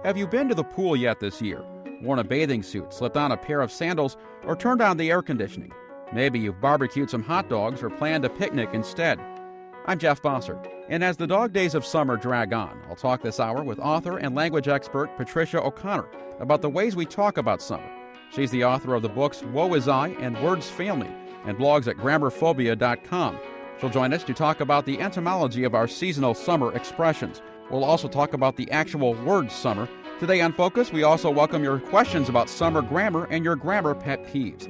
Have you been to the pool yet this year? Worn a bathing suit, slipped on a pair of sandals, or turned on the air conditioning? Maybe you've barbecued some hot dogs or planned a picnic instead. I'm Jeff Bossert, and as the dog days of summer drag on, I'll talk this hour with author and language expert Patricia O'Connor about the ways we talk about summer. She's the author of the books Woe Is I and Words Fail Me, and blogs at grammarphobia.com. She'll join us to talk about the etymology of our seasonal summer expressions. We'll also talk about the actual word summer. Today on Focus, we also welcome your questions about summer grammar and your grammar pet peeves.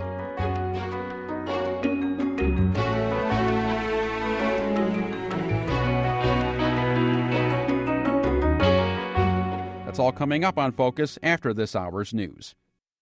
That's all coming up on Focus after this hour's news.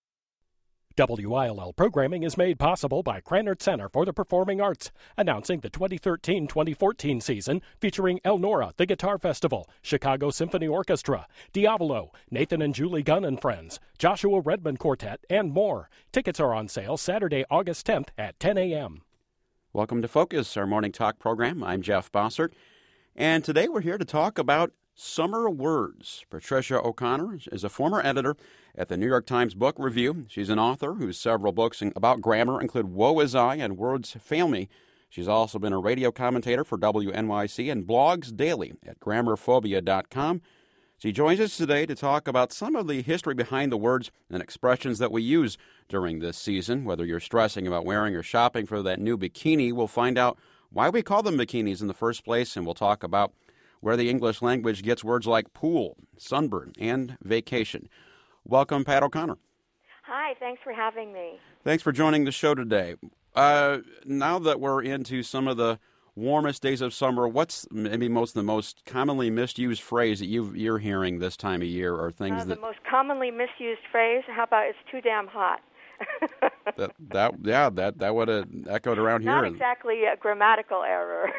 WILL programming is made possible by Krannert Center for the Performing Arts, announcing the 2013-2014 season featuring Elnora, the Guitar Festival, Chicago Symphony Orchestra, Diavolo, Nathan and Julie Gunn and Friends, Joshua Redman Quartet, and more. Tickets are on sale Saturday, August 10th at 10 a.m. Welcome to Focus, our morning talk program. I'm Jeff Bossert, and today we're here to talk about summer words. Patricia O'Connor is a former editor at the New York Times Book Review. She's an author whose several books about grammar include Woe Is I and Words Fail Me. She's also been a radio commentator for WNYC and blogs daily at grammarphobia.com. She joins us today to talk about some of the history behind the words and expressions that we use during this season. Whether you're stressing about wearing or shopping for that new bikini, we'll find out why we call them bikinis in the first place, and we'll talk about where the English language gets words like pool, sunburn, and vacation. Welcome, Pat O'Connor. Hi, thanks for having me. Thanks for joining the show today. Now that we're into some of the warmest days of summer, what's maybe the most commonly misused phrase that you're hearing this time of year, or things The most commonly misused phrase, how about it's too damn hot? that would have echoed around here. Not exactly a grammatical error,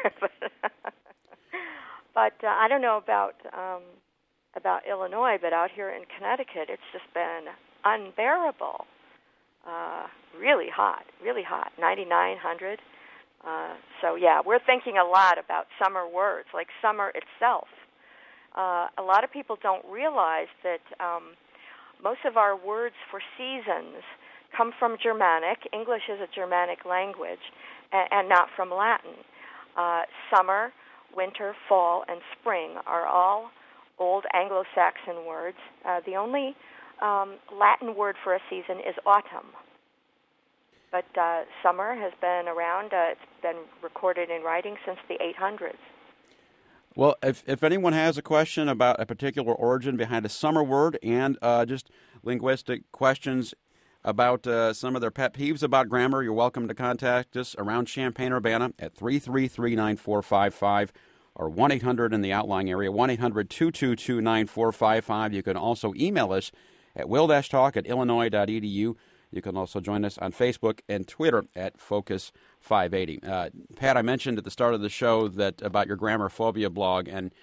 but I don't know about Illinois, but out here in Connecticut, it's just been unbearable. Really hot, 99, 100. So, yeah, we're thinking a lot about summer words, like summer itself. A lot of people don't realize that most of our words for seasons come from Germanic. English is a Germanic language, and not from Latin. Summer, winter, fall, and spring are all old Anglo-Saxon words. The only Latin word for a season is autumn. But summer has been around. It's been recorded in writing since the 800s. Well, if anyone has a question about a particular origin behind a summer word and just linguistic questions about some of their pet peeves about grammar, you're welcome to contact us around Champaign-Urbana at 333-9455 or 1-800 in the outlying area, 1-800-222-9455. You can also email us at will-talk@illinois.edu. You can also join us on Facebook and Twitter at Focus580. Pat, I mentioned at the start of the show that about your Grammar Phobia blog, and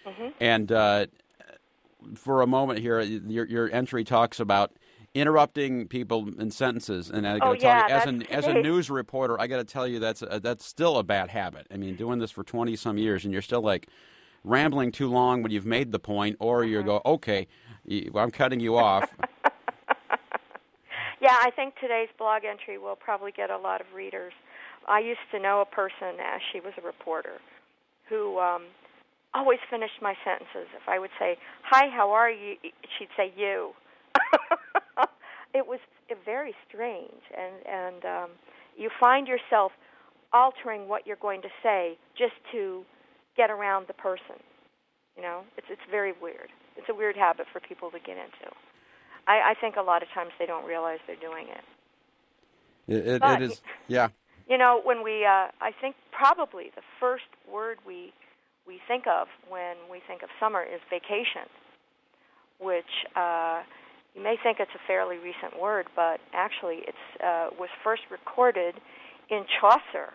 for a moment here, your entry talks about interrupting people in sentences, and I got to tell you, as a news reporter, I got to tell you that's still a bad habit. I mean, doing this for 20 some years, and you're still like rambling too long when you've made the point, or you go, okay, I'm cutting you off. Yeah, I think today's blog entry will probably get a lot of readers. I used to know a person, as she was a reporter, who always finished my sentences. If I would say, "Hi, how are you?" she'd say, "You." It was very strange, and you find yourself altering what you're going to say just to get around the person. You know, it's very weird. It's a weird habit for people to get into. I think a lot of times they don't realize they're doing it. It is, yeah. You know, when I think probably the first word we think of when we think of summer is vacation, which you may think it's a fairly recent word, but actually it was first recorded in Chaucer.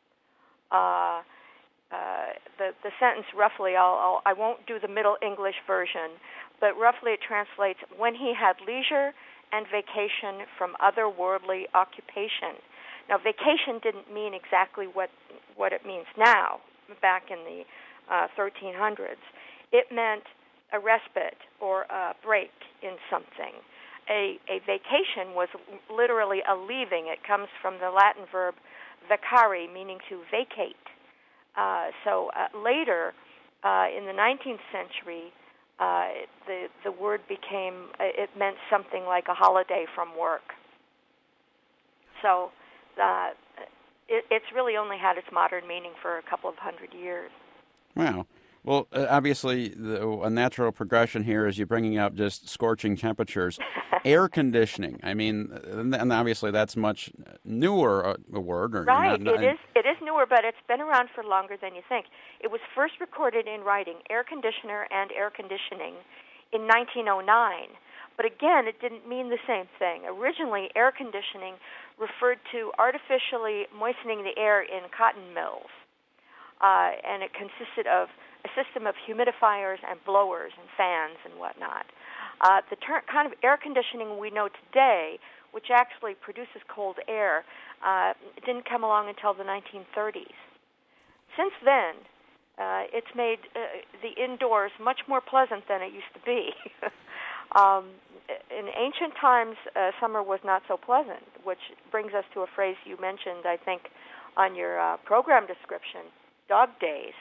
The sentence roughly, I won't do the Middle English version, but roughly it translates, when he had leisure and vacation from other worldly occupation. Now, vacation didn't mean exactly what it means now, back in the 1300s. It meant a respite or a break in something. A vacation was literally a leaving. It comes from the Latin verb vacare, meaning to vacate. So later, in the 19th century, the word became, it meant something like a holiday from work. So it's really only had its modern meaning for a couple of hundred years. Wow. Well, obviously, a natural progression here is you bringing up just scorching temperatures. Air conditioning. I mean, and obviously that's much newer a word. Or right. It is newer, but it's been around for longer than you think. It was first recorded in writing, air conditioner and air conditioning, in 1909. But again, it didn't mean the same thing. Originally, air conditioning referred to artificially moistening the air in cotton mills. And it consisted of a system of humidifiers and blowers and fans and whatnot. The kind of air conditioning we know today, which actually produces cold air, didn't come along until the 1930s. Since then, it's made the indoors much more pleasant than it used to be. In ancient times, summer was not so pleasant, which brings us to a phrase you mentioned, I think, on your program description, dog days.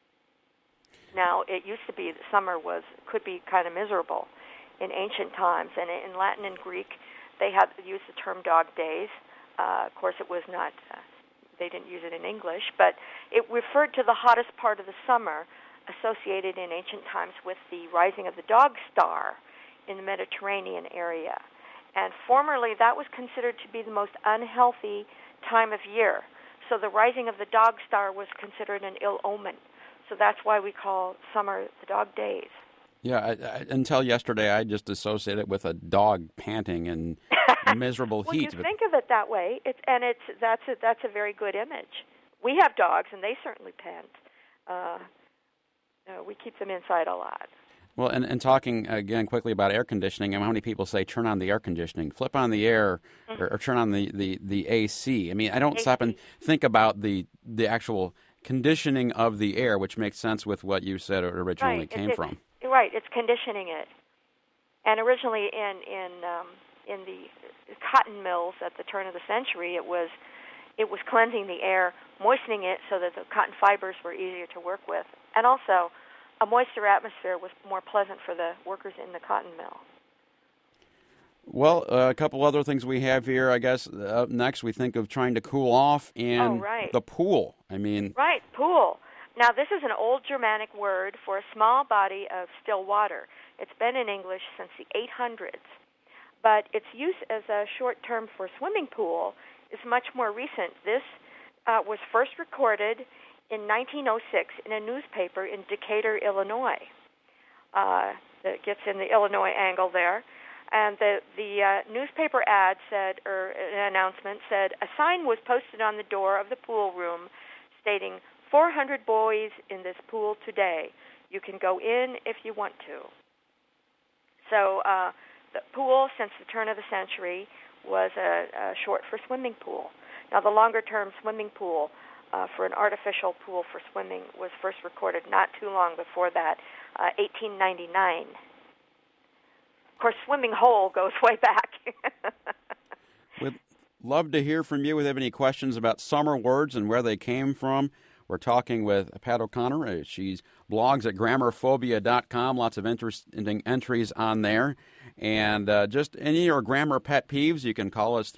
Now, it used to be that summer could be kind of miserable in ancient times, and in Latin and Greek, they had used the term dog days. Of course, it was not, they didn't use it in English, but it referred to the hottest part of the summer associated in ancient times with the rising of the dog star in the Mediterranean area. And formerly, that was considered to be the most unhealthy time of year. So the rising of the dog star was considered an ill omen. So that's why we call summer the dog days. Yeah, until yesterday, I just associated it with a dog panting and miserable well, heat. You think of it that way, that's a very good image. We have dogs, and they certainly pant. We keep them inside a lot. Well, and talking again quickly about air conditioning, how many people say turn on the air conditioning, flip on the air, or turn on the AC? I mean, I don't stop and think about the actual conditioning of the air, which makes sense with what you said it originally came from. Right, it's conditioning it. And originally in the cotton mills at the turn of the century, it was cleansing the air, moistening it so that the cotton fibers were easier to work with, and also a moister atmosphere was more pleasant for the workers in the cotton mill. Well, a couple other things we have here, I guess. Up next, we think of trying to cool off and the pool. Right, pool. Now, this is an old Germanic word for a small body of still water. It's been in English since the 800s. But its use as a short term for swimming pool is much more recent. This was first recorded in 1906 in a newspaper in Decatur, Illinois. That gets in the Illinois angle there. And the newspaper ad said, or an announcement said, a sign was posted on the door of the pool room stating, 400 boys in this pool today. You can go in if you want to. So the pool, since the turn of the century, was a short for swimming pool. Now, the longer-term swimming pool for an artificial pool for swimming was first recorded not too long before that, 1899. Of course, swimming hole goes way back. We'd love to hear from you if you have any questions about summer words and where they came from. We're talking with Pat O'Connor. She blogs at grammarphobia.com. Lots of interesting entries on there. And just any of your grammar pet peeves, you can call us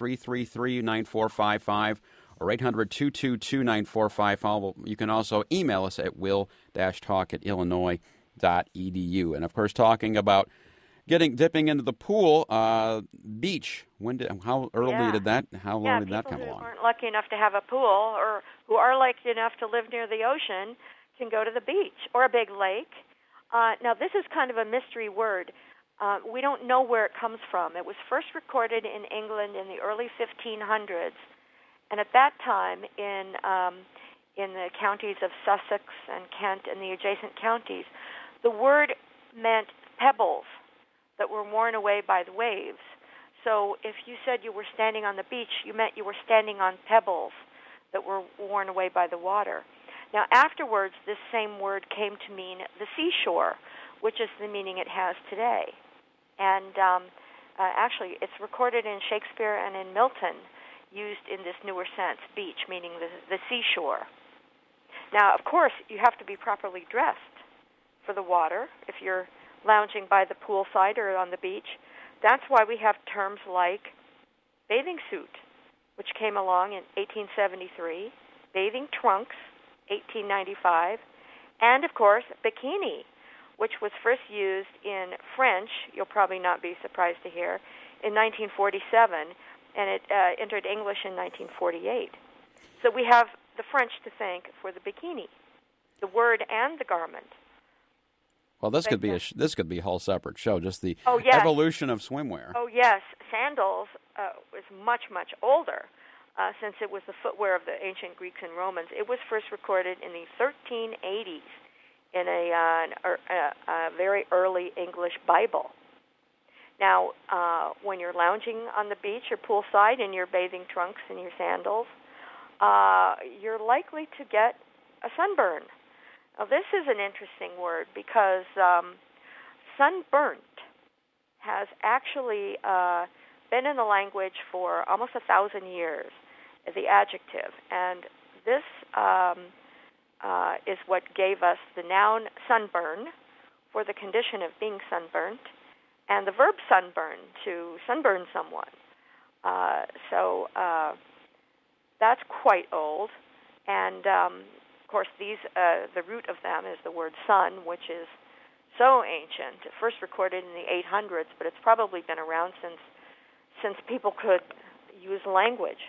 333-9455 or 800-222-9455. You can also email us at will-talk@illinois.edu. And, of course, talking about dipping into the pool, beach. How early did that come along? People who aren't lucky enough to have a pool or who are lucky enough to live near the ocean can go to the beach or a big lake. Now, this is kind of a mystery word. We don't know where it comes from. It was first recorded in England in the early 1500s, and at that time in the counties of Sussex and Kent and the adjacent counties, the word meant pebbles that were worn away by the waves. So if you said you were standing on the beach, you meant you were standing on pebbles that were worn away by the water. Now, afterwards, this same word came to mean the seashore, which is the meaning it has today. And actually, it's recorded in Shakespeare and in Milton, used in this newer sense, beach, meaning the seashore. Now, of course, you have to be properly dressed for the water if you're lounging by the poolside or on the beach. That's why we have terms like bathing suit, which came along in 1873, bathing trunks, 1895, and, of course, bikini, which was first used in French, you'll probably not be surprised to hear, in 1947, and it entered English in 1948. So we have the French to thank for the bikini, the word and the garment. Well, this could be a whole separate show, just the yes. evolution of swimwear. Oh, yes. Sandals was much, much older, since it was the footwear of the ancient Greeks and Romans. It was first recorded in the 1380s in a very early English Bible. Now, when you're lounging on the beach or poolside in your bathing trunks and your sandals, you're likely to get a sunburn. Now, this is an interesting word because sunburnt has actually been in the language for almost 1,000 years as the adjective, and this is what gave us the noun sunburn for the condition of being sunburnt, and the verb sunburn, to sunburn someone. So that's quite old, and of course these the root of them is the word sun, which is so ancient, first recorded in the 800s, but it's probably been around since people could use language.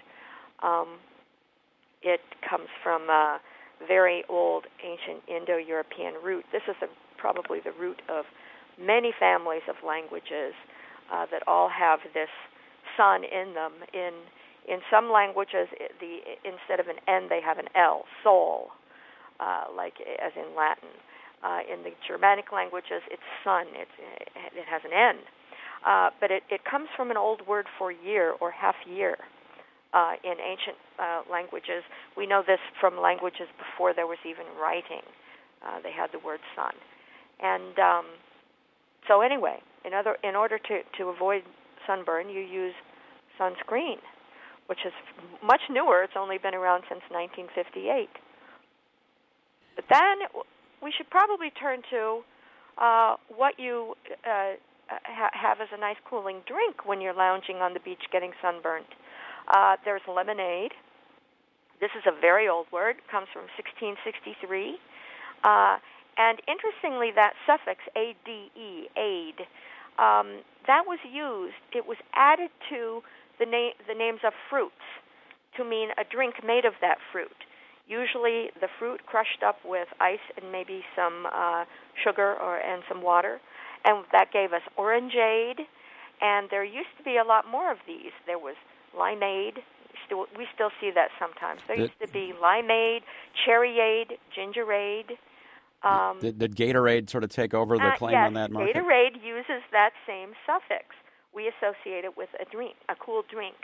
It comes from a very old ancient Indo-European root. This is probably the root of many families of languages that all have this sun in them. In some languages, instead of an N, they have an L, sol, like as in Latin. In the Germanic languages, it's sun. It has an N. But it comes from an old word for year or half year. In ancient languages, we know this from languages before there was even writing. They had the word sun. And so anyway, in order to avoid sunburn, you use sunscreen, which is much newer. It's only been around since 1958. But then we should probably turn to what you have as a nice cooling drink when you're lounging on the beach getting sunburned. There's lemonade. This is a very old word. It comes from 1663. And interestingly, that suffix, A-D-E, aid, that was used. It was added to the names of fruits to mean a drink made of that fruit. Usually the fruit crushed up with ice and maybe some sugar and some water. And that gave us orangeade. And there used to be a lot more of these. There was limeade. We still see that sometimes. There used to be limeade, cherryade, gingerade. Did Gatorade sort of take over the claim on that market? Gatorade uses that same suffix. We associate it with a drink, a cool drink.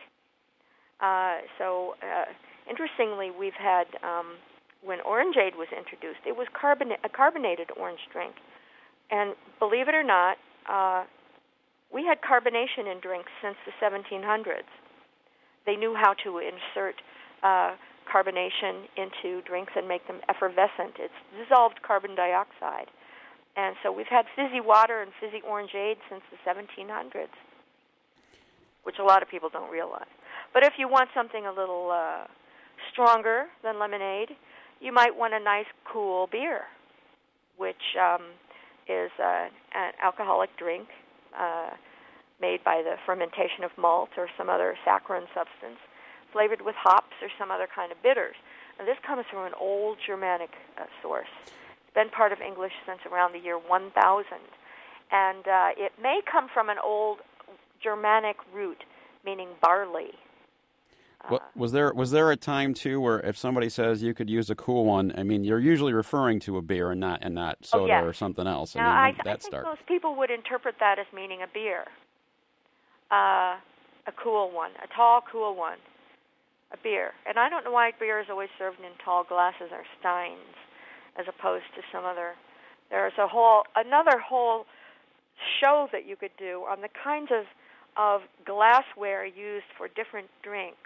Interestingly, we've had, when orangeade was introduced, it was a carbonated orange drink. And believe it or not, we had carbonation in drinks since the 1700s. They knew how to insert carbonation into drinks and make them effervescent. It's dissolved carbon dioxide. And so we've had fizzy water and fizzy orangeade since the 1700s, which a lot of people don't realize. But if you want something a little stronger than lemonade, you might want a nice cool beer, which is an alcoholic drink made by the fermentation of malt or some other saccharine substance, flavored with hops or some other kind of bitters. And this comes from an old Germanic source. It's been part of English since around the year 1000. And it may come from an old Germanic root, meaning barley. Was there a time, too, where if somebody says you could use a cool one, I mean, you're usually referring to a beer and not soda or something else. Now, I think most people would interpret that as meaning a beer. A cool one, a tall, cool one, a beer. And I don't know why beer is always served in tall glasses or steins as opposed to some other There's another whole show that you could do on the kinds of glassware used for different drinks.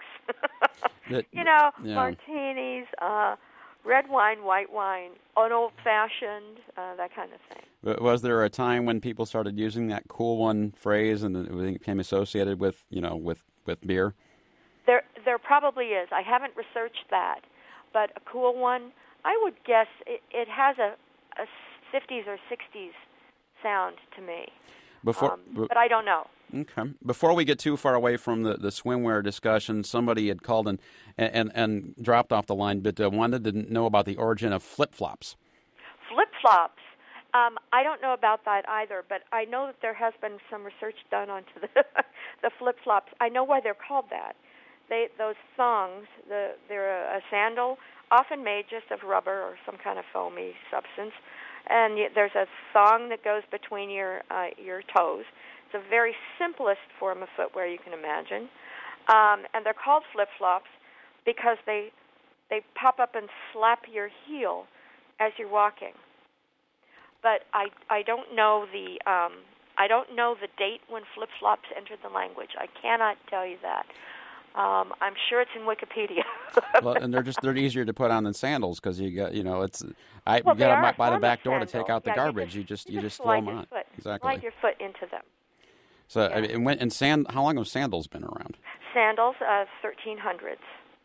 Martinis, red wine, white wine, an old-fashioned, that kind of thing. Was there a time when people started using that "cool one" phrase and it became associated with beer? There probably is. I haven't researched that, but a cool one, I would guess it has a 50s or 60s sound to me. But I don't know. Okay. Before we get too far away from the swimwear discussion, somebody had called and dropped off the line, but wanted to know about the origin of flip-flops. Flip-flops. I don't know about that either, but I know that there has been some research done onto the flip-flops. I know why they're called that. Those thongs, they're a sandal, often made just of rubber or some kind of foamy substance, and there's a thong that goes between your toes. It's the very simplest form of footwear you can imagine, and they're called flip-flops because they pop up and slap your heel as you're walking. But I don't know the date when flip-flops entered the language. I cannot tell you that. I'm sure it's in Wikipedia. Well, and they're easier to put on than sandals because you got by the back door to take out the garbage. You just throw them on. Exactly. Slide your foot into them. So how long have sandals been around? Sandals, 1300s.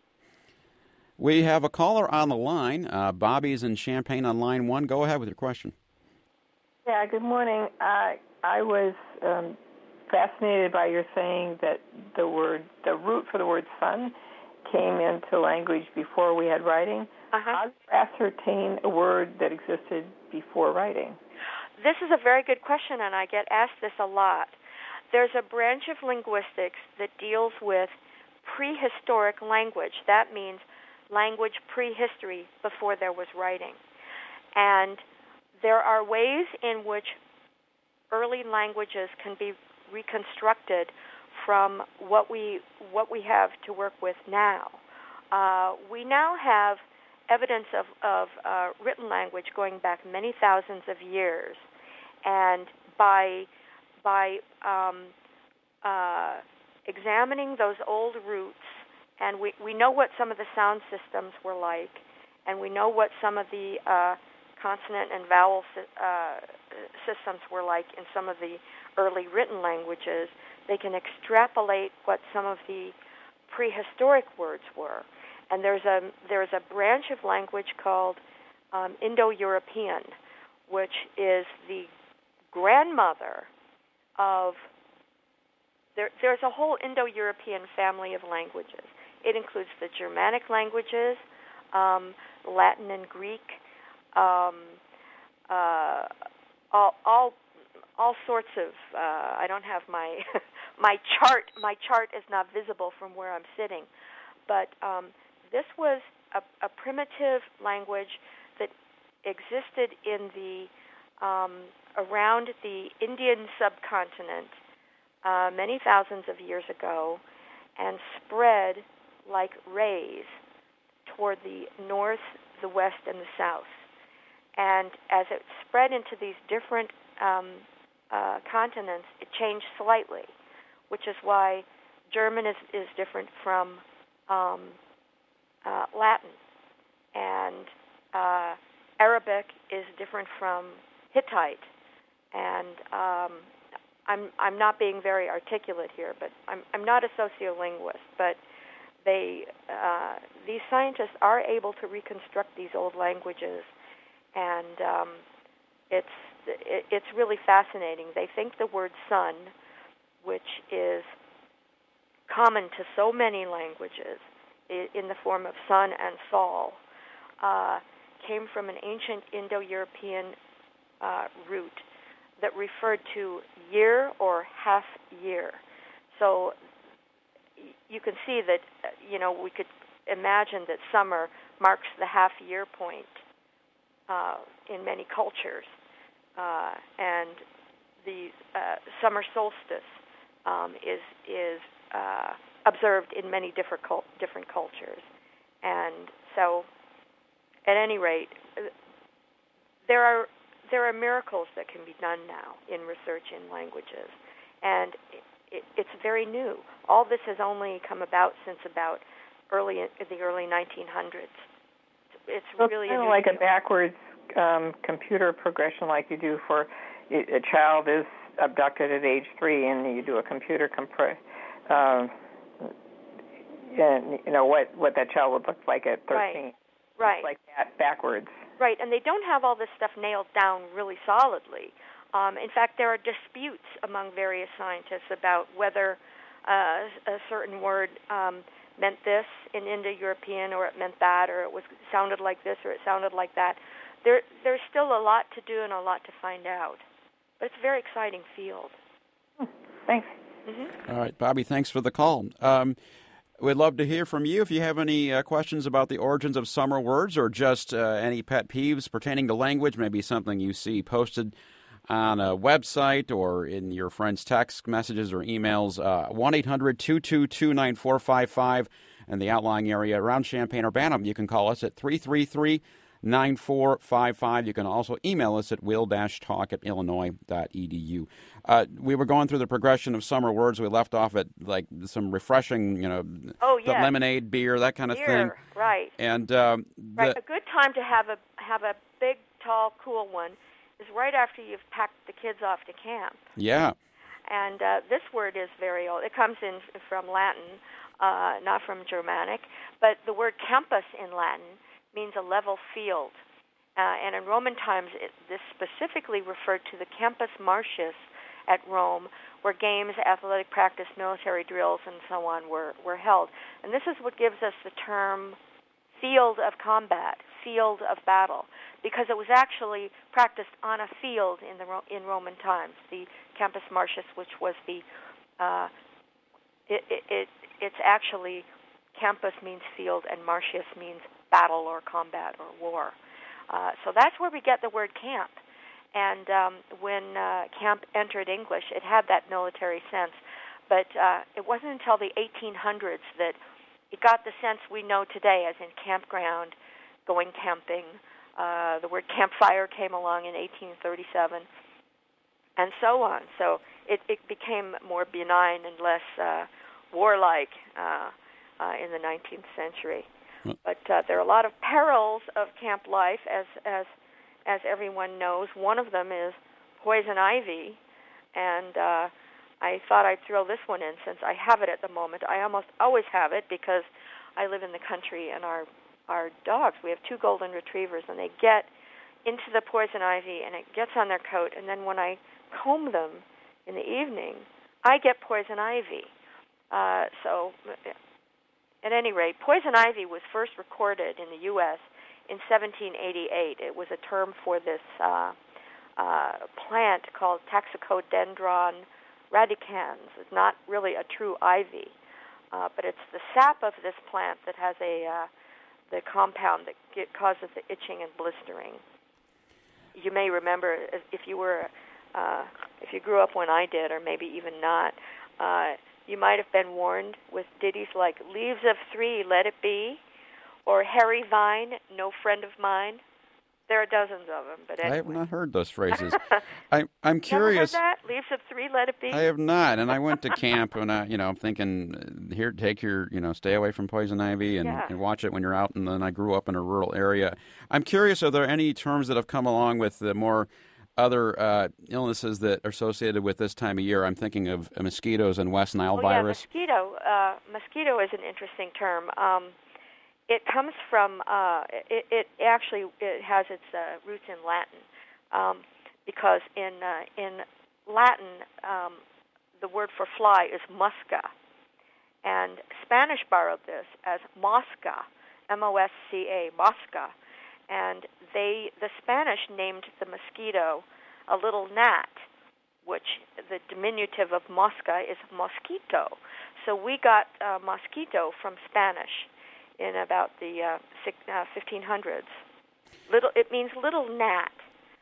We have a caller on the line. Bobby's in Champaign on line 1. Go ahead with your question. Yeah. Good morning. I was fascinated by your saying that the root for the word sun came into language before we had writing. How do you ascertain a word that existed before writing? This is a very good question, and I get asked this a lot. There's a branch of linguistics that deals with prehistoric language. That means language prehistory, before there was writing. And there are ways in which early languages can be reconstructed from what we have to work with now. We now have evidence of written language going back many thousands of years, and by examining those old roots, and we know what some of the sound systems were like, and we know what some of the consonant and vowel systems were like in some of the early written languages. They can extrapolate what some of the prehistoric words were. And there's a branch of language called Indo-European, which is the grandmother of... There's a whole Indo-European family of languages. It includes the Germanic languages, Latin and Greek, all sorts of. I don't have my my chart. My chart is not visible from where I'm sitting, but this was a primitive language that existed in the around the Indian subcontinent many thousands of years ago, and spread like rays toward the north, the west, and the south. And as it spread into these different continents, it changed slightly, which is why German is different from Latin, and Arabic is different from Hittite. And I'm not being very articulate here, but I'm not a sociolinguist, but these scientists are able to reconstruct these old languages, and it's really fascinating. They think the word sun, which is common to so many languages in the form of sun and sol, came from an ancient Indo-European root that referred to year or half year. So you can see that, we could imagine that summer marks the half-year point in many cultures, and the summer solstice is observed in many different cultures. And so, at any rate, there there are miracles that can be done now in research in languages, and it's very new. All this has only come about since about the early 1900s. It's really kind of like a backwards computer progression, like you do for a child is abducted at age 3, and you do a computer and you know what that child would look like at 13. Right. Like that backwards. Right, and they don't have all this stuff nailed down really solidly. In fact, there are disputes among various scientists about whether a certain word meant this in Indo-European, or it meant that, or it sounded like this, or it sounded like that. There's still a lot to do and a lot to find out, but it's a very exciting field. Thanks. Mm-hmm. All right, Bobby, thanks for the call. We'd love to hear from you if you have any questions about the origins of summer words, or just any pet peeves pertaining to language, maybe something you see posted on a website or in your friends' text messages or emails. 1-800-222-9455 in the outlying area around Champaign-Urbana. You can call us at 333-9455. You can also email us at will-talk@illinois.edu. We were going through the progression of summer words. We left off at like some refreshing, the lemonade, beer, that kind of thing. Right. And right. A good time to have a big, tall, cool one is right after you've packed the kids off to camp. Yeah. And this word is very old. It comes in from Latin, not from Germanic. But the word campus in Latin means a level field. And in Roman times, this specifically referred to the Campus Martius at Rome, where games, athletic practice, military drills, and so on were held. And this is what gives us the term field of combat, field of battle, because it was actually practiced on a field in Roman times. The Campus Martius, which was it's actually, campus means field, and Martius means battle or combat or war. So that's where we get the word camp. And when camp entered English, it had that military sense. But it wasn't until the 1800s that it got the sense we know today, as in campground, going camping. The word campfire came along in 1837, and so on. So it became more benign and less warlike in the 19th century. But there are a lot of perils of camp life, as everyone knows. One of them is poison ivy, and I thought I'd throw this one in since I have it at the moment. I almost always have it because I live in the country, and our dogs, we have 2 golden retrievers, and they get into the poison ivy, and it gets on their coat, and then when I comb them in the evening, I get poison ivy. So at any rate, poison ivy was first recorded in the U.S. in 1788. It was a term for this plant called Taxicodendron radicans. It's not really a true ivy, but it's the sap of this plant that has the compound that causes the itching and blistering. You may remember, if you grew up when I did, or maybe even not, you might have been warned with ditties like "Leaves of Three, Let It Be," or "Hairy Vine, No Friend of Mine." There are dozens of them, but anyway. I have not heard those phrases. I'm curious. Never heard that? Leaves of Three, Let It Be? I have not, and I went to camp, and I'm thinking, here, take your, stay away from poison ivy and watch it when you're out. And then I grew up in a rural area. I'm curious, are there any terms that have come along with the more other illnesses that are associated with this time of year? I'm thinking of mosquitoes and West Nile virus. Yeah, mosquito is an interesting term. It comes from, it actually has its roots in Latin, because in Latin, the word for fly is musca, and Spanish borrowed this as mosca, M-O-S-C-A, mosca, and the Spanish named the mosquito a little gnat, which the diminutive of mosca is mosquito. So we got mosquito from Spanish in about the 1500s. It means little gnat,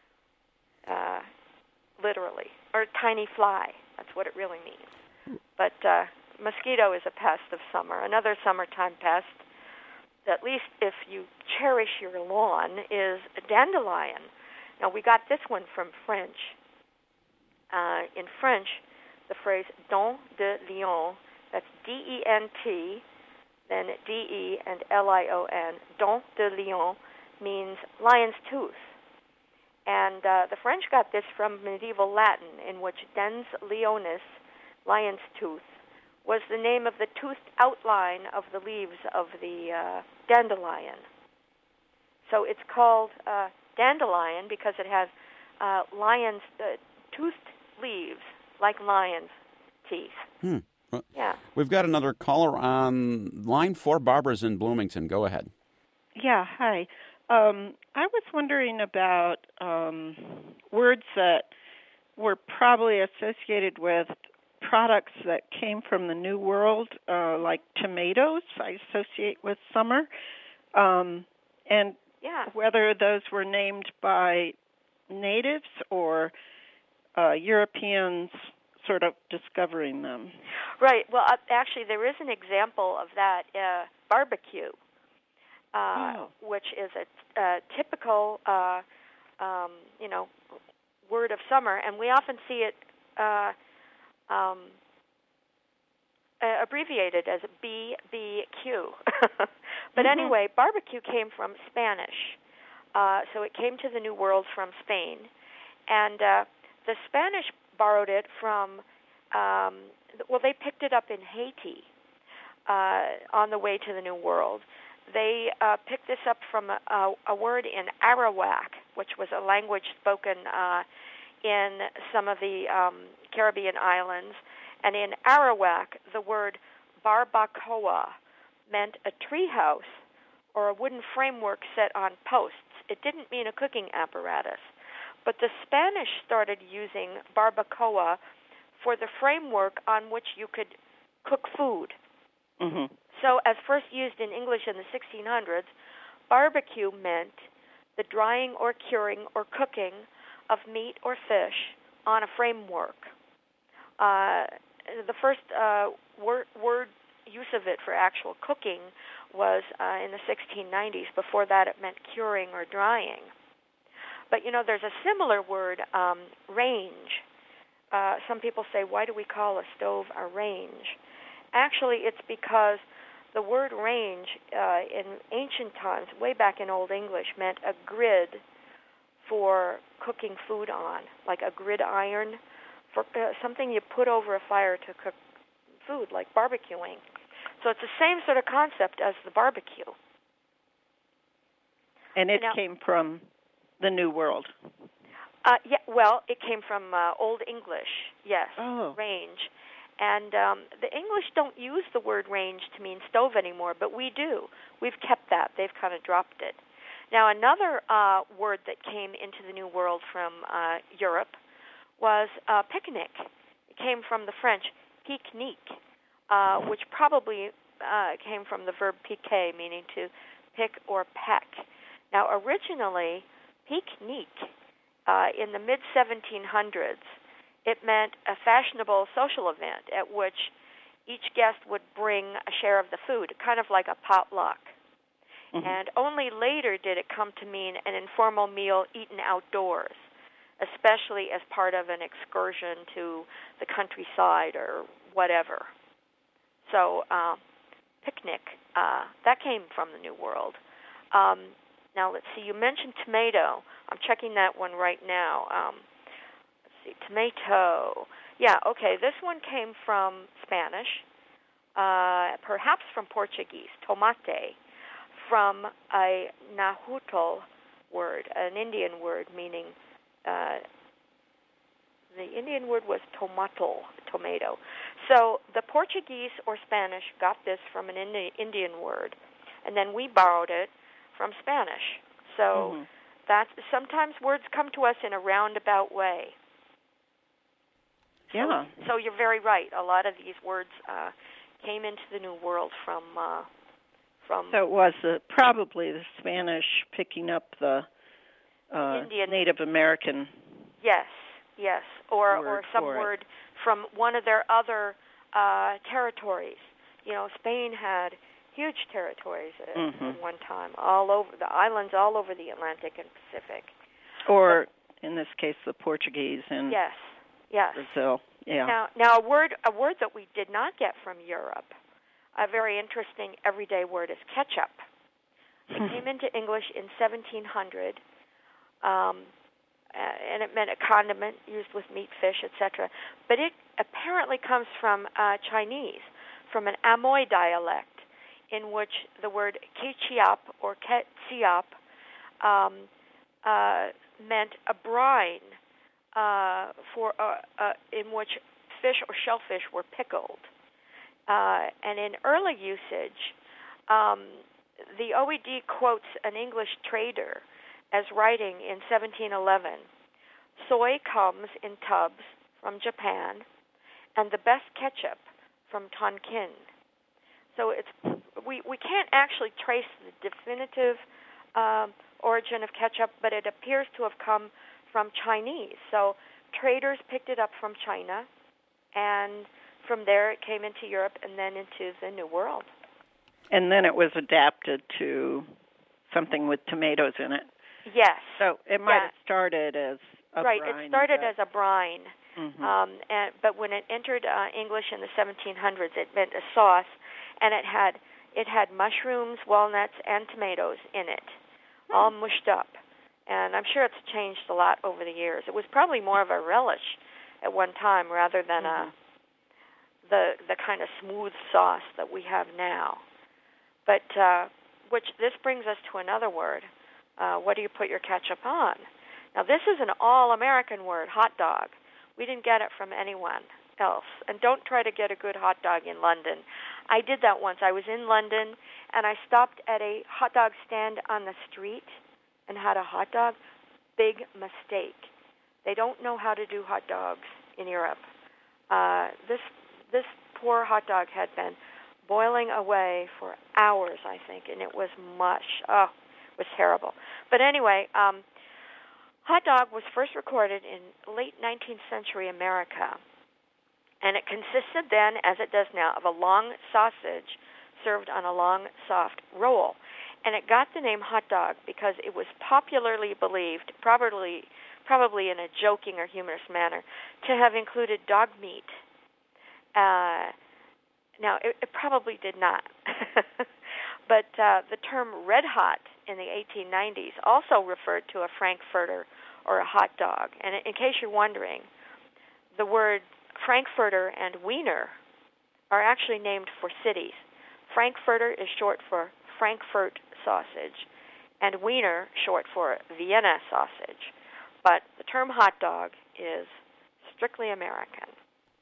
literally, or tiny fly. That's what it really means. But mosquito is a pest of summer. Another summertime pest, at least if you cherish your lawn, is a dandelion. Now, we got this one from French. In French, the phrase dent de lion, that's D-E-N-T, then D-E and L-I-O-N, dent de lion means lion's tooth. And the French got this from medieval Latin, in which dens leonis, lion's tooth, was the name of the toothed outline of the leaves of the dandelion. So it's called dandelion because it has lion's toothed leaves, like lion's teeth. Well, Yeah. we've got another caller on line 4. Barbara's in Bloomington. Go ahead. Yeah, hi. I was wondering about words that were probably associated with products that came from the New World, like tomatoes, I associate with summer, and whether those were named by natives or Europeans sort of discovering them. Right. Well, actually, there is an example of that, barbecue, which is a typical, word of summer, and we often see it abbreviated as BBQ. But anyway, barbecue came from Spanish, so it came to the New World from Spain, and the Spanish borrowed it from, they picked it up in Haiti on the way to the New World. They picked this up from a word in Arawak, which was a language spoken in some of the Caribbean islands. And in Arawak, the word barbacoa meant a treehouse or a wooden framework set on posts. It didn't mean a cooking apparatus. But the Spanish started using barbacoa for the framework on which you could cook food. Mm-hmm. So as first used in English in the 1600s, barbecue meant the drying or curing or cooking of meat or fish on a framework. The first word use of it for actual cooking was in the 1690s. Before that, it meant curing or drying. But, there's a similar word, range. Some people say, why do we call a stove a range? Actually, it's because the word range in ancient times, way back in Old English, meant a grid for cooking food on, like a gridiron, for something you put over a fire to cook food, like barbecuing. So it's the same sort of concept as the barbecue. And it came from the New World. It came from Old English, yes, range. And the English don't use the word range to mean stove anymore, but we do. We've kept that. They've kind of dropped it. Now, another word that came into the New World from Europe was picnic. It came from the French pique-nique, which probably came from the verb piquer, meaning to pick or peck. Now, originally, pique-nique in the mid-1700s, it meant a fashionable social event at which each guest would bring a share of the food, kind of like a potluck. Mm-hmm. And only later did it come to mean an informal meal eaten outdoors, especially as part of an excursion to the countryside or whatever. So, picnic, that came from the New World. Now, let's see, you mentioned tomato. I'm checking that one right now. Let's see, tomato. Yeah, okay, this one came from Spanish, perhaps from Portuguese, tomate, from a Nahuatl word, an Indian word meaning, the Indian word was tomatl, tomato. So the Portuguese or Spanish got this from an Indian word, and then we borrowed it from Spanish. So that's, sometimes words come to us in a roundabout way. Yeah. So you're very right. A lot of these words came into the New World from. So it was probably the Spanish picking up the Indian, Native American. Yes, or some word from one of their other territories. Spain had huge territories at one time, all over the islands, all over the Atlantic and Pacific. Or, in this case, the Portuguese in yes. Brazil. Yeah. Now a word that we did not get from Europe, a very interesting everyday word, is ketchup. It came into English in 1700, and it meant a condiment used with meat, fish, etc. But it apparently comes from Chinese, from an Amoy dialect, in which the word ketchup or ketchup meant a brine in which fish or shellfish were pickled. And in early usage, the OED quotes an English trader as writing in 1711, "Soy comes in tubs from Japan, and the best ketchup from Tonkin." So we can't actually trace the definitive origin of ketchup, but it appears to have come from Chinese. So traders picked it up from China, and from there it came into Europe and then into the New World. And then it was adapted to something with tomatoes in it. Yes. So it might have started as a brine. Right, it started as a brine. Mm-hmm. But when it entered English in the 1700s, it meant a sauce, and it had mushrooms, walnuts, and tomatoes in it, all mushed up. And I'm sure it's changed a lot over the years. It was probably more of a relish at one time rather than the kind of smooth sauce that we have now. But this brings us to another word. What do you put your ketchup on? Now, this is an all-American word, hot dog. We didn't get it from anyone else. And don't try to get a good hot dog in London. I did that once. I was in London, and I stopped at a hot dog stand on the street and had a hot dog. Big mistake. They don't know how to do hot dogs in Europe. This poor hot dog had been boiling away for hours, I think, and it was mush. Oh, it was terrible. But anyway, hot dog was first recorded in late 19th century America, and it consisted then, as it does now, of a long sausage served on a long, soft roll. And it got the name hot dog because it was popularly believed, probably in a joking or humorous manner, to have included dog meat. Now, it probably did not. But the term red hot in the 1890s also referred to a frankfurter or a hot dog. And in case you're wondering, the word frankfurter and Wiener are actually named for cities. Frankfurter is short for Frankfurt sausage, and Wiener short for Vienna sausage. But the term hot dog is strictly American.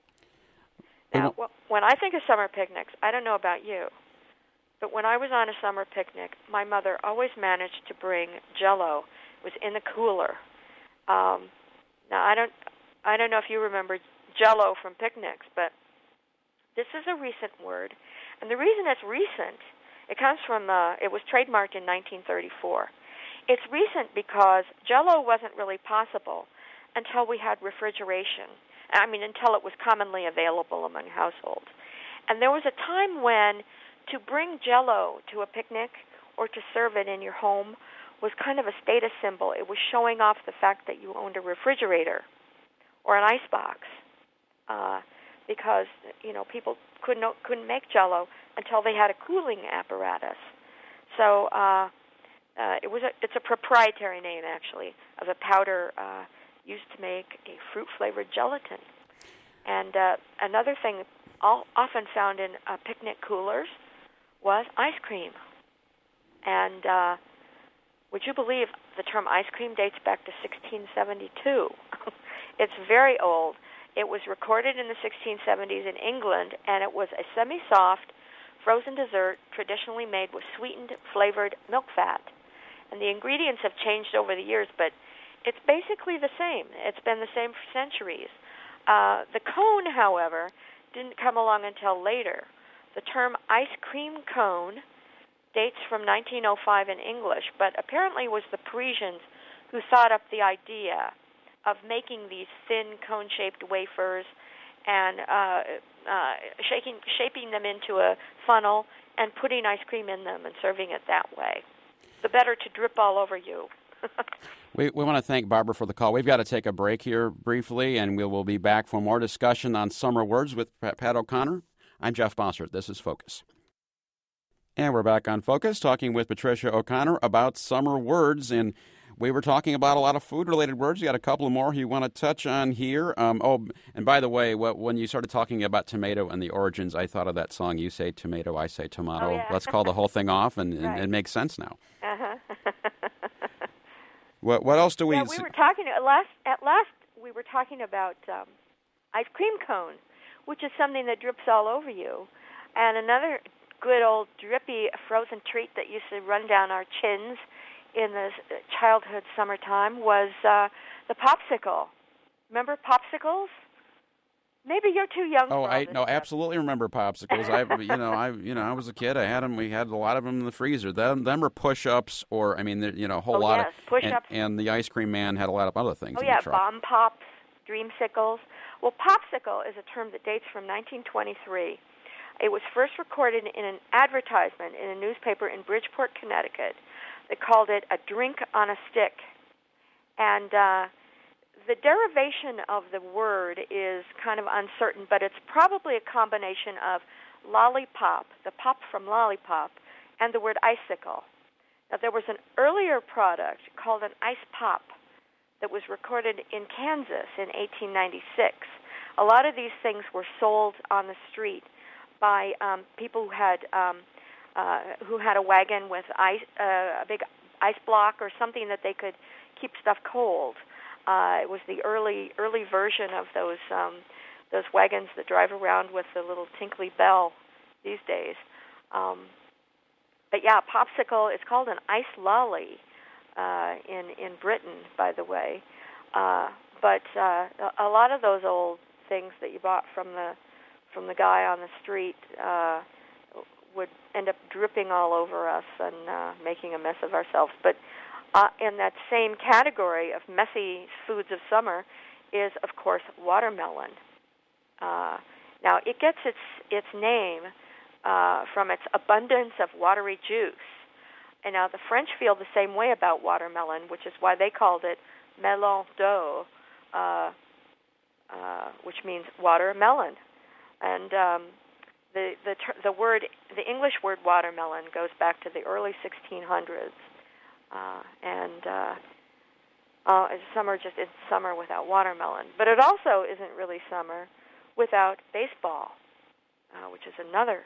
Now, when I think of summer picnics, I don't know about you, but when I was on a summer picnic, my mother always managed to bring Jell-O. It was in the cooler. Now, I don't know if you remember Jell-O from picnics, but this is a recent word, and the reason it's recent, it comes from it was trademarked in 1934. It's recent because Jell-O wasn't really possible until we had refrigeration. Until it was commonly available among households. And there was a time when to bring Jell-O to a picnic or to serve it in your home was kind of a status symbol. It was showing off the fact that you owned a refrigerator or an icebox, because people couldn't make Jell-O until they had a cooling apparatus. So it's a proprietary name actually of a powder used to make a fruit-flavored gelatin. And another thing often found in picnic coolers was ice cream. And would you believe the term ice cream dates back to 1672? It's very old. It was recorded in the 1670s in England, and it was a semi-soft, frozen dessert traditionally made with sweetened, flavored milk fat. And the ingredients have changed over the years, but it's basically the same. It's been the same for centuries. The cone, however, didn't come along until later. The term ice cream cone dates from 1905 in English, but apparently it was the Parisians who thought up the idea of making these thin cone-shaped wafers and shaping them into a funnel and putting ice cream in them and serving it that way. The better to drip all over you We want to thank Barbara for the call. We've got to take a break here briefly, and we will be back for more discussion on summer words with Pat O'Connor. I'm Jeff Bossert. This is Focus. And we're back on Focus, talking with Patricia O'Connor about summer words. And we were talking about a lot of food-related words. You got a couple more you want to touch on here. And by the way, when you started talking about tomato and the origins, I thought of that song, You Say Tomato, I Say Tomato. Oh, yeah. Let's call the whole thing off, and Right. it makes sense now. Uh-huh. What else do we... Yeah, we were talking, at last we were talking about ice cream cone, which is something that drips all over you. And another good old drippy frozen treat that used to run down our chins in the childhood summertime was the popsicle. Remember popsicles? Maybe you're too young. Oh, for all I this no, stuff. absolutely remember popsicles. I was a kid. I had them. We had a lot of them in the freezer. Them were push-ups, or a whole lot yes, of push-ups. And the ice cream man had a lot of other things. Oh, in yeah, the truck. bomb pops, dreamsicles. Well, popsicle is a term that dates from 1923. It was first recorded in an advertisement in a newspaper in Bridgeport, Connecticut. They called it a drink on a stick. And the derivation of the word is kind of uncertain, but it's probably a combination of lollipop, the pop from lollipop, and the word icicle. Now, there was an earlier product called an ice pop that was recorded in Kansas in 1896. A lot of these things were sold on the street by people who had a wagon with a big ice block or something that they could keep stuff cold. It was the early version of those wagons that drive around with the little tinkly bell these days. But yeah, popsicle. It's called an ice lolly in Britain, by the way. But a lot of those old things that you bought from the guy on the street would end up dripping all over us and making a mess of ourselves. But in that same category of messy foods of summer is, of course, watermelon. Now, it gets its name from its abundance of watery juice. And now the French feel the same way about watermelon, which is why they called it melon d'eau, which means watermelon. And the English word watermelon goes back to the early 1600s. It's summer without watermelon. But it also isn't really summer without baseball, which is another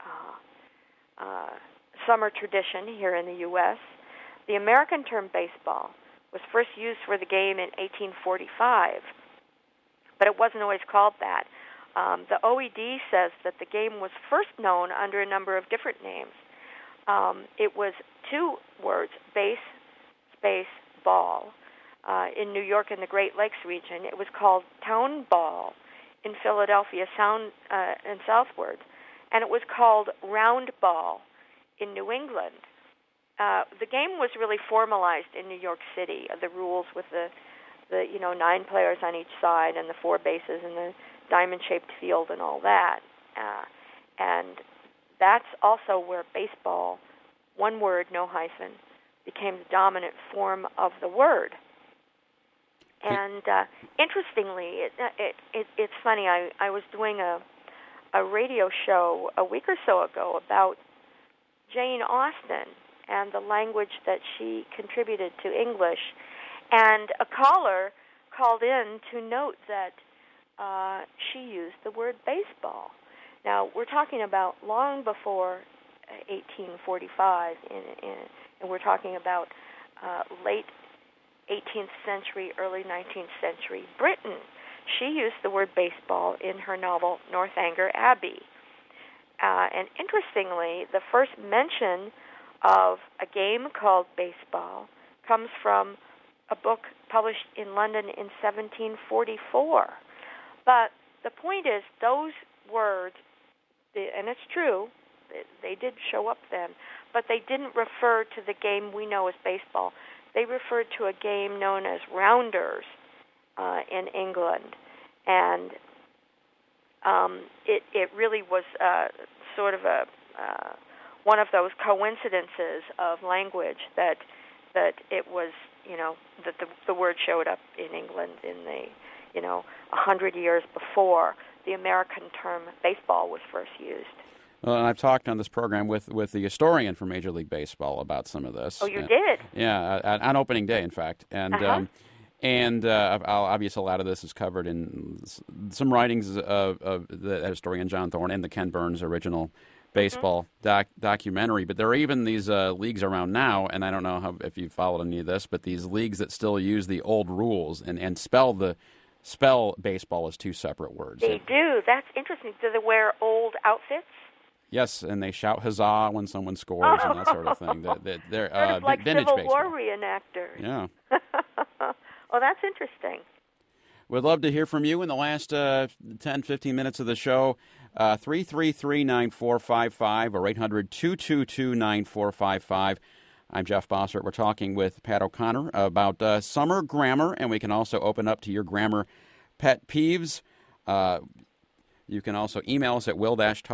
summer tradition here in the U.S. The American term baseball was first used for the game in 1845, but it wasn't always called that. The OED says that the game was first known under a number of different names. It was two words, base, space, ball. In New York and the Great Lakes region, it was called town ball. In Philadelphia, and southward, and it was called round ball in New England. The game was really formalized in New York City. The rules with the 9 players on each side and the 4 bases and the diamond-shaped field and all that. And that's also where baseball, one word, no hyphen, became the dominant form of the word. And interestingly, it's funny. I was doing a radio show a week or so ago about Jane Austen and the language that she contributed to English, and a caller called in to note that she used the word baseball. Now, we're talking about long before 1845, and we're talking about late 18th century, early 19th century Britain. She used the word baseball in her novel Northanger Abbey. And interestingly, the first mention of a game called baseball comes from a book published in London in 1744. But the point is, those words, and it's true, they did show up then, but they didn't refer to the game we know as baseball. They referred to a game known as rounders in England. And it really was sort of one of those coincidences of language that it was that the word showed up in England in the 100 years before the American term baseball was first used. Well, and I've talked on this program with the historian for Major League Baseball about some of this. Oh, you did? Yeah, on opening day, in fact. And obviously a lot of this is covered in some writings of the historian John Thorne and the Ken Burns original baseball documentary. But there are even these leagues around now, and I don't know if you've followed any of this, but these leagues that still use the old rules and spell baseball as two separate words. They do. That's interesting. Do they wear old outfits? Yes, and they shout huzzah when someone scores and that sort of thing. They're sort of like vintage Civil baseball. War reenactors. Yeah. Oh, that's interesting. We'd love to hear from you in the last 10, 15 minutes of the show. 333-9455 or 800-222-9455. I'm Jeff Bossert. We're talking with Pat O'Connor about summer grammar, and we can also open up to your grammar pet peeves. You can also email us at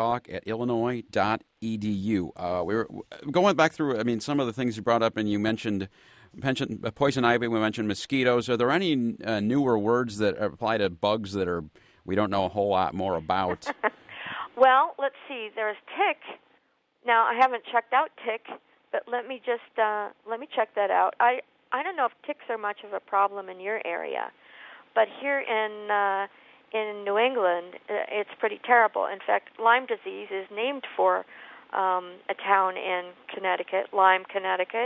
will-talk@illinois.edu. We were going back through, some of the things you brought up, and you mentioned poison ivy, we mentioned mosquitoes. Are there any newer words that apply to bugs that we don't know a whole lot more about? Well, let's see. There's tick. Now, I haven't checked out tick, but let me check that out. I don't know if ticks are much of a problem in your area, but here in New England, it's pretty terrible. In fact, Lyme disease is named for a town in Connecticut, Lyme, Connecticut.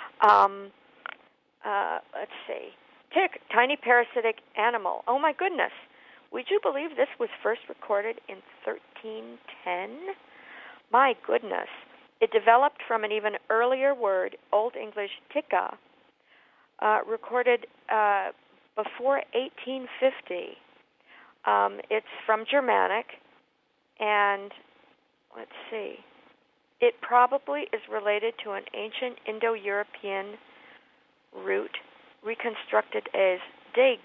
Let's see. Tick, tiny parasitic animal. Oh, my goodness. Would you believe this was first recorded in 1310? My goodness. It developed from an even earlier word, Old English ticca, recorded before 1850. It's from Germanic, and let's see. It probably is related to an ancient Indo-European root reconstructed as dig.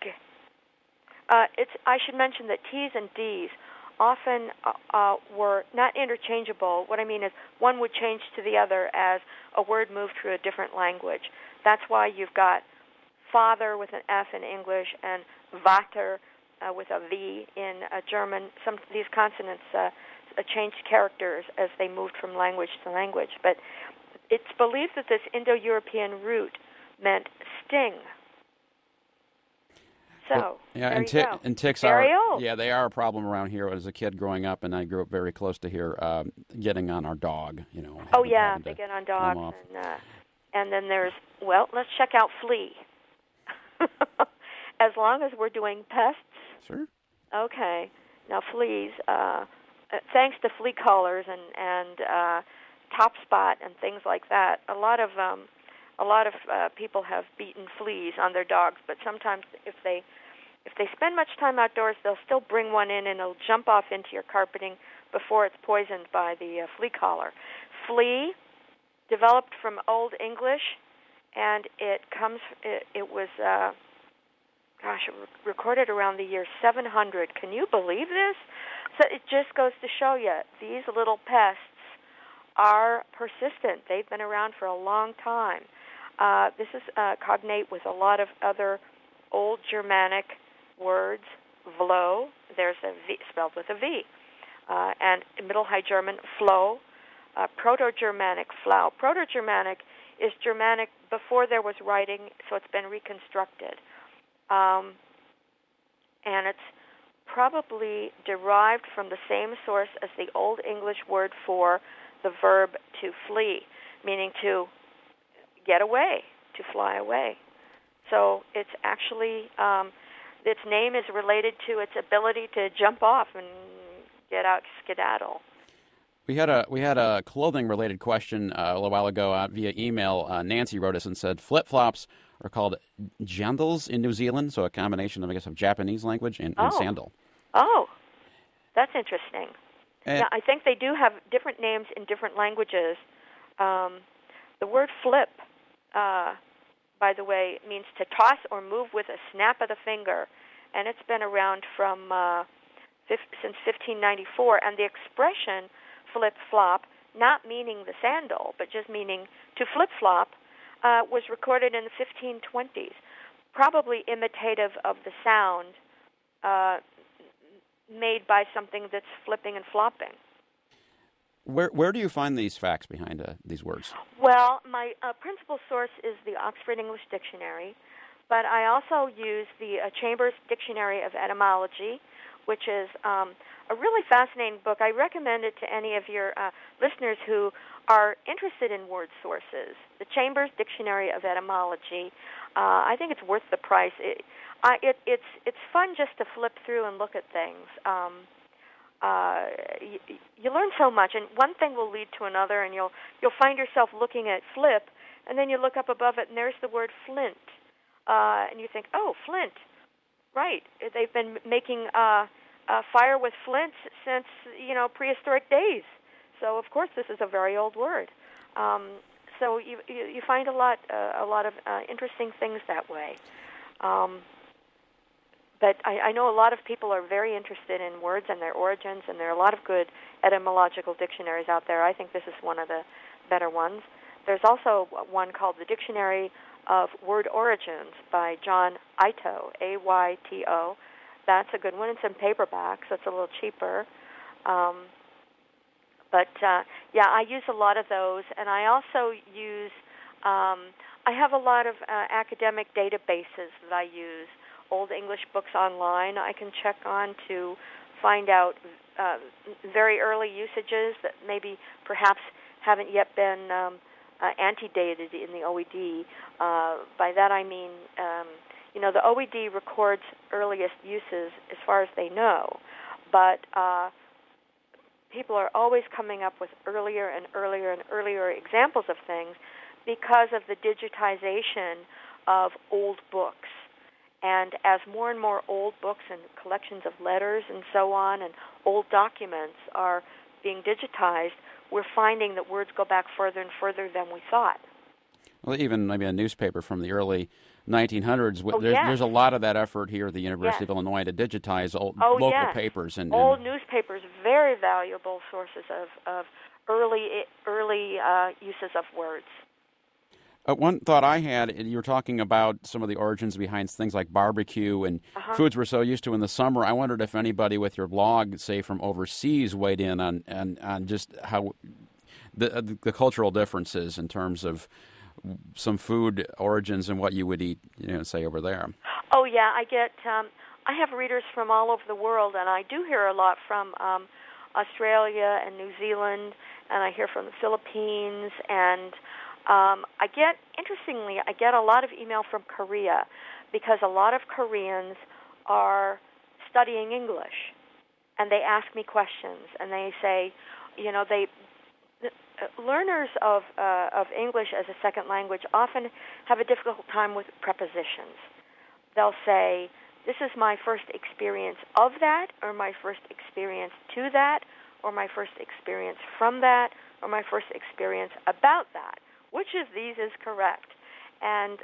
I should mention that T's and D's often were not interchangeable. What I mean is one would change to the other as a word moved through a different language. That's why you've got father with an F in English and Vater with a V in German. Some of these consonants changed characters as they moved from language to language. But it's believed that this Indo-European root meant sting. So, yeah, there and, you go. and ticks very are old. Yeah, they are a problem around here. As a kid growing up, and I grew up very close to here, getting on our dog. Oh yeah, they get on dogs, and then there's let's check out flea. As long as we're doing pests. Sure. Okay. Now fleas. Thanks to flea collars and Top Spot and things like that, a lot of people have beaten fleas on their dogs. But sometimes if they spend much time outdoors, they'll still bring one in and it'll jump off into your carpeting before it's poisoned by the flea collar. Flea developed from Old English, and it was recorded around the year 700. Can you believe this? So it just goes to show you, these little pests are persistent. They've been around for a long time. This is cognate with a lot of other old Germanic words. Vlo, there's a V spelled with a V. And Middle High German, flow. Proto-Germanic, flau. Proto-Germanic is Germanic before there was writing, so it's been reconstructed. And it's probably derived from the same source as the Old English word for the verb to flee, meaning to get away, to fly away. So it's actually, its name is related to its ability to jump off and get out, skedaddle. We had a clothing-related question a little while ago via email. Nancy wrote us and said flip-flops are called jandals in New Zealand, so a combination of, I guess, of Japanese language and sandal. Oh, that's interesting. Yeah, I think they do have different names in different languages. The word flip, by the way, means to toss or move with a snap of the finger, and it's been around since 1594. And the expression flip-flop, not meaning the sandal, but just meaning to flip-flop, was recorded in the 1520s, probably imitative of the sound made by something that's flipping and flopping. Where do you find these facts behind these words? Well, my principal source is the Oxford English Dictionary, but I also use the Chambers Dictionary of Etymology, which is a really fascinating book. I recommend it to any of your listeners who are interested in word sources. The Chambers Dictionary of Etymology, I think it's worth the price. It's fun just to flip through and look at things. You learn so much, and one thing will lead to another, and you'll find yourself looking at flip, and then you look up above it, and there's the word flint, and you think, oh, flint, right? They've been making fire with flints since prehistoric days, so of course this is a very old word. So you find a lot of interesting things that way. But I know a lot of people are very interested in words and their origins, and there are a lot of good etymological dictionaries out there. I think this is one of the better ones. There's also one called the Dictionary of Word Origins by John Ayto, A-Y-T-O. That's a good one. It's in paperback, so it's a little cheaper. But I use a lot of those, and I also use, I have a lot of academic databases that I use. Old English books online I can check on to find out very early usages that maybe perhaps haven't yet been antedated in the OED. By that I mean, the OED records earliest uses as far as they know, but people are always coming up with earlier and earlier and earlier examples of things because of the digitization of old books. And as more and more old books and collections of letters and so on and old documents are being digitized, we're finding that words go back further and further than we thought. Well, even maybe a newspaper from the early 1900s, Yes. There's a lot of that effort here at the University of Illinois to digitize local papers. And old newspapers, very valuable sources of early uses of words. One thought I had, you were talking about some of the origins behind things like barbecue and foods we're so used to in the summer. I wondered if anybody with your blog, say from overseas, weighed in on just how the cultural differences in terms of some food origins and what you would eat, say over there. Oh yeah, I get. I have readers from all over the world, and I do hear a lot from Australia and New Zealand, and I hear from the Philippines and. Interestingly, I get a lot of email from Korea because a lot of Koreans are studying English, and they ask me questions, and they say, learners of English as a second language often have a difficult time with prepositions. They'll say, this is my first experience of that, or my first experience to that, or my first experience from that, or my first experience about that. Which of these is correct? And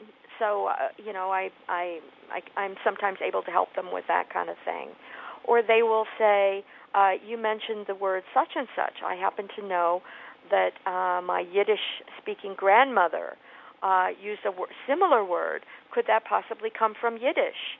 I'm sometimes able to help them with that kind of thing. Or they will say, you mentioned the word such and such. I happen to know that my Yiddish-speaking grandmother used a similar word. Could that possibly come from Yiddish?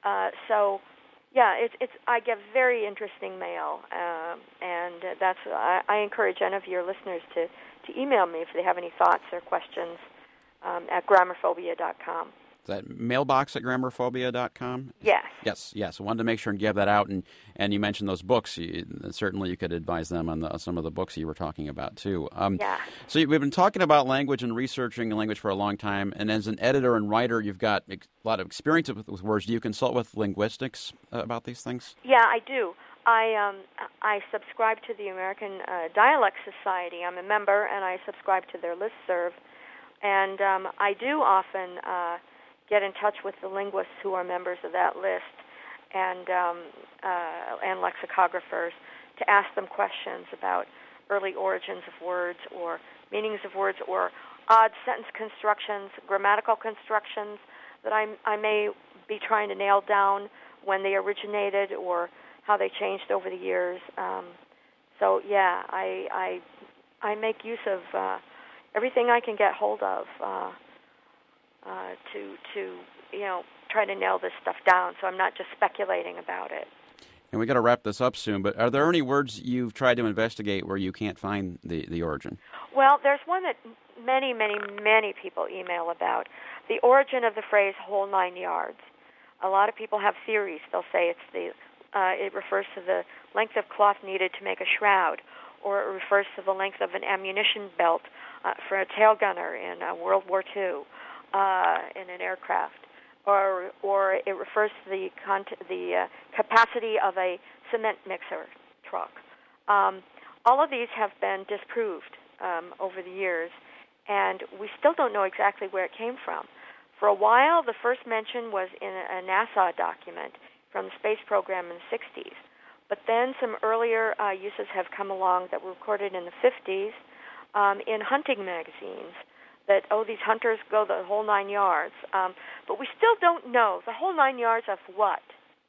I get very interesting mail, and that's I encourage any of your listeners to email me if they have any thoughts or questions at grammarphobia.com. Is that mailbox at grammarphobia.com? Yes. Yes. I wanted to make sure and give that out. And you mentioned those books. Certainly you could advise them on some of the books you were talking about, too. So we've been talking about language and researching language for a long time. And as an editor and writer, you've got a lot of experience with words. Do you consult with linguistics about these things? Yeah, I do. I subscribe to the American Dialect Society. I'm a member, and I subscribe to their listserv. And I do often get in touch with the linguists who are members of that list and lexicographers to ask them questions about early origins of words or meanings of words or odd sentence constructions, grammatical constructions that I may be trying to nail down when they originated or how they changed over the years. I make use of everything I can get hold of to try to nail this stuff down, so I'm not just speculating about it. And we got to wrap this up soon, but are there any words you've tried to investigate where you can't find the origin? Well, there's one that many, many, many people email about, the origin of the phrase whole 9 yards. A lot of people have theories. They'll say it refers to the length of cloth needed to make a shroud, or it refers to the length of an ammunition belt for a tail gunner in World War II in an aircraft, or it refers to the capacity of a cement mixer truck. All of these have been disproved over the years, and we still don't know exactly where it came from. For a while, the first mention was in a NASA document from the space program in the 60s. But then some earlier uses have come along that were recorded in the 50s in hunting magazines, that, these hunters go the whole 9 yards. But we still don't know the whole 9 yards of what.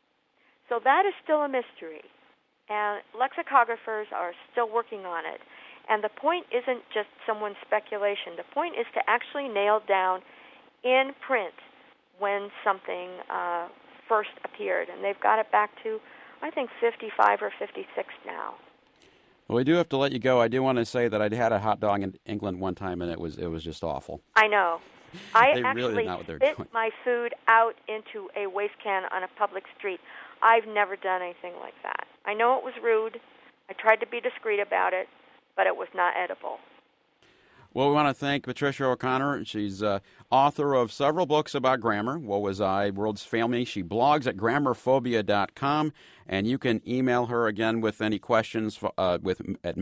So that is still a mystery. And lexicographers are still working on it. And the point isn't just someone's speculation. The point is to actually nail down in print when something first appeared. And they've got it back to, I think, 55 or 56 now. Well, we do have to let you go. I do want to say that I'd had a hot dog in England one time, and it was just awful. I know. I They actually really know what they're spit doing. my food out into a waste can on a public street. I've never done anything like that. I know it was rude. I tried to be discreet about it, but it was not edible. Well, we want to thank Patricia O'Connor. She's author of several books about grammar. What Was I? World's Family. She blogs at grammarphobia.com, and you can email her again with any questions at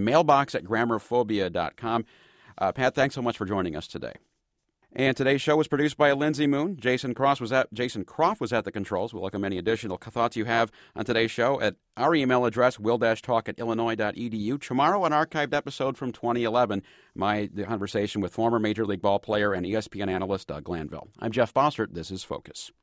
mailbox@grammarphobia.com. Pat, thanks so much for joining us today. And today's show was produced by Lindsay Moon. Jason Croft was at the controls. We'll welcome any additional thoughts you have on today's show at our email address, will-talk@illinois.edu. Tomorrow, an archived episode from 2011, my conversation with former Major League ball player and ESPN analyst Doug Glanville. I'm Jeff Bossert. This is Focus.